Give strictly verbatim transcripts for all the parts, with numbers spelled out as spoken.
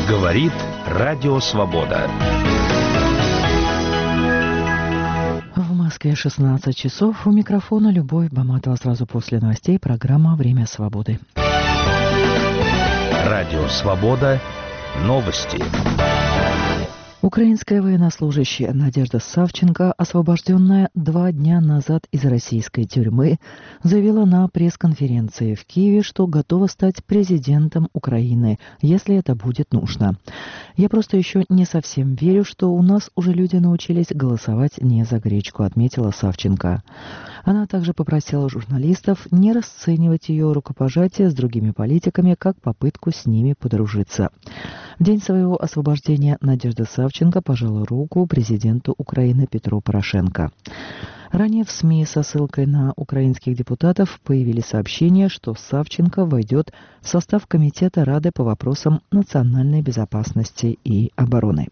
Говорит Радио Свобода. В Москве шестнадцать часов. У микрофона Любовь Баматова. Сразу после новостей программа «Время свободы». Радио Свобода. Новости. Украинская военнослужащая Надежда Савченко, освобожденная два дня назад из российской тюрьмы, заявила на пресс-конференции в Киеве, что готова стать президентом Украины, если это будет нужно. «Я просто еще не совсем верю, что у нас уже люди научились голосовать не за гречку», — отметила Савченко. Она также попросила журналистов не расценивать ее рукопожатие с другими политиками как попытку с ними подружиться. В день своего освобождения Надежда Савченко пожала руку президенту Украины Петру Порошенко. Ранее в СМИ со ссылкой на украинских депутатов появились сообщения, что Савченко войдет в состав Комитета Рады по вопросам национальной безопасности и обороны.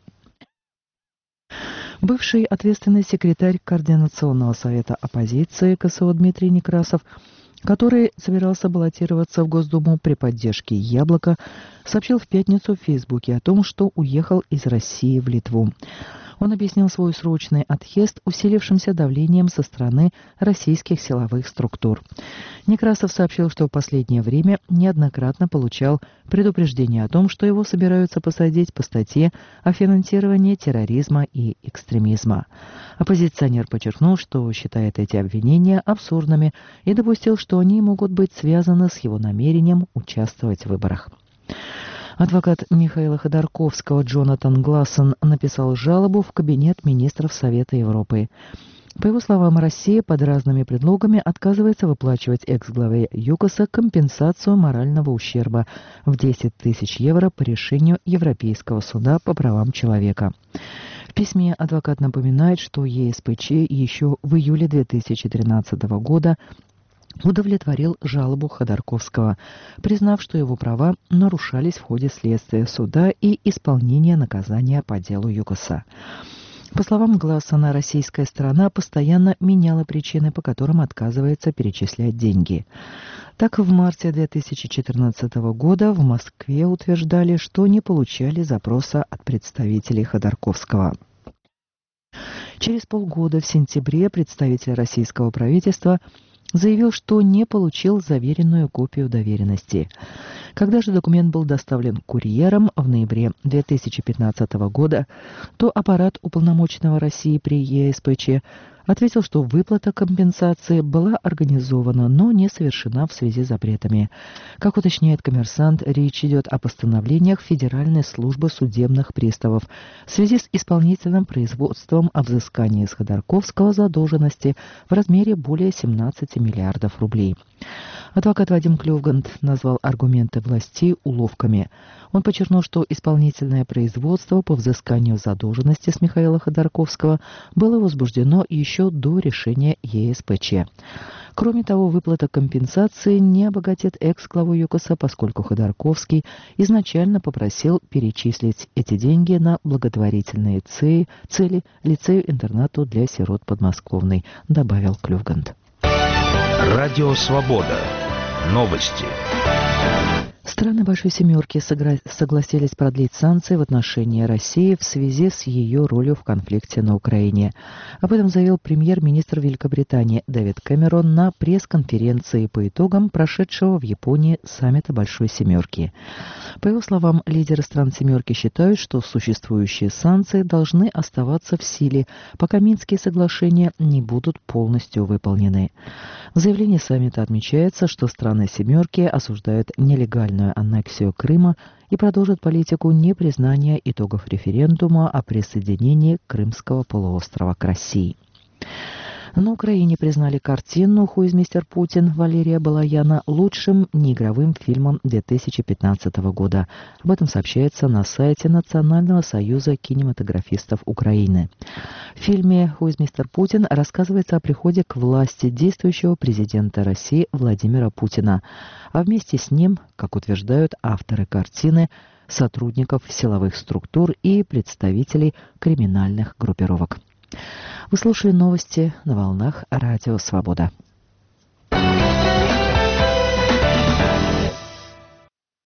Бывший ответственный секретарь Координационного совета оппозиции КСО Дмитрий Некрасов, который собирался баллотироваться в Госдуму при поддержке «Яблока», сообщил в пятницу в Фейсбуке о том, что уехал из России в Литву. Он объяснил свой срочный отъезд усилившимся давлением со стороны российских силовых структур. Некрасов сообщил, что в последнее время неоднократно получал предупреждение о том, что его собираются посадить по статье о финансировании терроризма и экстремизма. Оппозиционер подчеркнул, что считает эти обвинения абсурдными и допустил, что они могут быть связаны с его намерением участвовать в выборах. Адвокат Михаила Ходорковского Джонатан Глассон написал жалобу в Кабинет министров Совета Европы. По его словам, Россия под разными предлогами отказывается выплачивать экс-главе ЮКОСа компенсацию морального ущерба в десять тысяч евро по решению Европейского суда по правам человека. В письме адвокат напоминает, что ЕСПЧ еще в июле две тысячи тринадцатого года удовлетворил жалобу Ходорковского, признав, что его права нарушались в ходе следствия суда и исполнения наказания по делу ЮКОСа. По словам Глассона, российская сторона постоянно меняла причины, по которым отказывается перечислять деньги. Так, в марте две тысячи четырнадцатого года в Москве утверждали, что не получали запроса от представителей Ходорковского. Через полгода, в сентябре, представитель российского правительства заявил, что не получил заверенную копию доверенности. Когда же документ был доставлен курьером в ноябре две тысячи пятнадцатого года, то аппарат уполномоченного России при ЕСПЧ ответил, что выплата компенсации была организована, но не совершена в связи с запретами. Как уточняет «Коммерсант», речь идет о постановлениях Федеральной службы судебных приставов в связи с исполнительным производством о взыскании с Ходорковского задолженности в размере более семнадцати миллиардов рублей. Адвокат Вадим Клевгант назвал аргументы властей уловками. Он подчеркнул, что исполнительное производство по взысканию задолженности с Михаила Ходорковского было возбуждено еще до решения ЕСПЧ. Кроме того, выплата компенсации не обогатит экс-главу ЮКОСа, поскольку Ходорковский изначально попросил перечислить эти деньги на благотворительные цели, цели лицею-интернату для сирот подмосковной, добавил Клевгант. Радио Свобода. Новости. Страны Большой Семерки согласились продлить санкции в отношении России в связи с ее ролью в конфликте на Украине. Об этом заявил премьер-министр Великобритании Дэвид Кэмерон на пресс-конференции по итогам прошедшего в Японии саммита Большой Семерки. По его словам, лидеры стран Семерки считают, что существующие санкции должны оставаться в силе, пока Минские соглашения не будут полностью выполнены. В заявлении саммита отмечается, что страны Семерки осуждают нелегальную аннексию Крыма и продолжат политику непризнания итогов референдума о присоединении Крымского полуострова к России. На Украине признали картину «Who is мистер Путин» Валерия Балаяна лучшим неигровым фильмом две тысячи пятнадцатого года. Об этом сообщается на сайте Национального союза кинематографистов Украины. В фильме «Who is мистер Путин» рассказывается о приходе к власти действующего президента России Владимира Путина, а вместе с ним, как утверждают авторы картины, сотрудников силовых структур и представителей криминальных группировок. Вы слушали новости на волнах Радио Свобода.